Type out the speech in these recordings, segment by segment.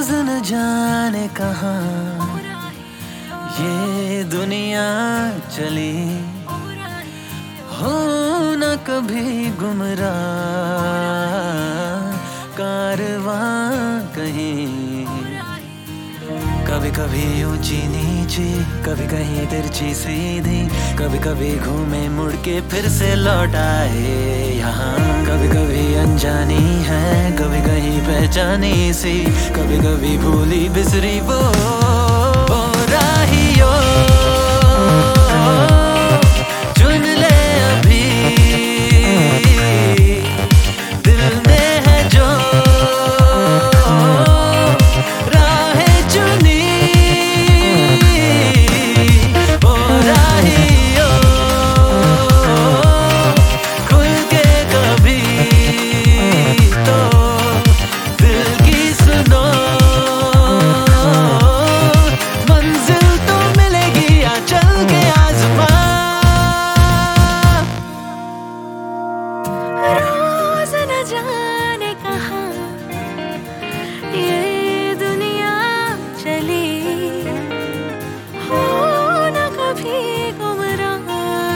रोज न जाने कहाँ ये दुनिया चली, हो न कभी गुमराह कारवां कहीं। कभी कभी ऊंची नीची, कभी कहीं तिरछी सीधी, कभी कभी घूमे मुड़ के फिर से लौट आए यहाँ। कभी कभी अनजानी है, कभी कहीं पहचानी सी, कभी कभी भूली बिसरी वो राहियो। चुन ले अभी दिल में है जो राहें चुनी, वो राहियो। खुल के कभी तो दिल की सुनो, मंजिल तो मिलेगी या चल के आज़मा। रोज न जाने कहाँ ये दुनिया चली, हो न कभी गुमराह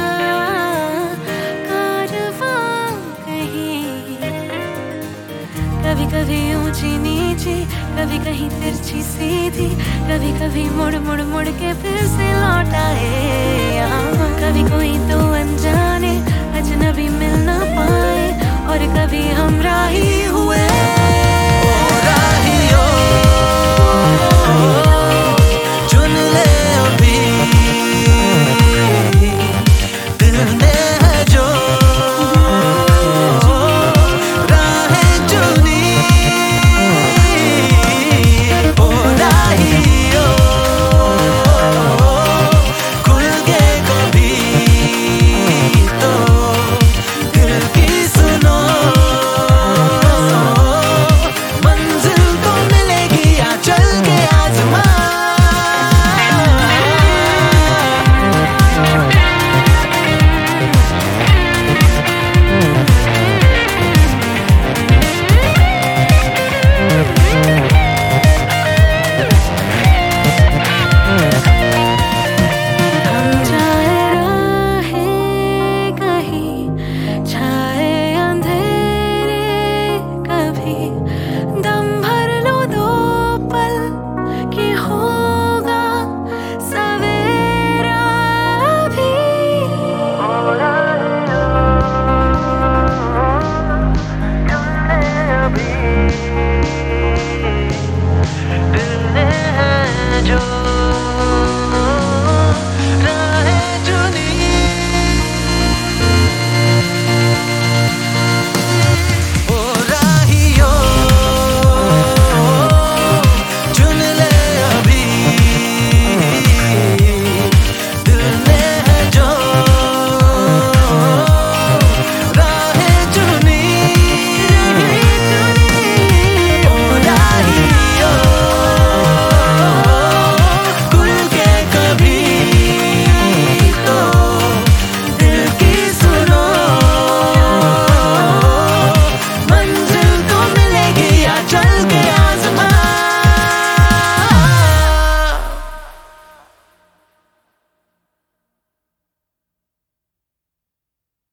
कारवां कहीं। कभी कभी ऊंची नीची, कभी कहीं तिरछी सीधी, कभी कभी मुड़ मुड़ मुड़ के फिर से लौट आए यहाँ। कभी कोई तो अनजाने अजनबी मिल ना पाए, और कभी हम राही हुए। राहियो चुन ले अभी दिल ने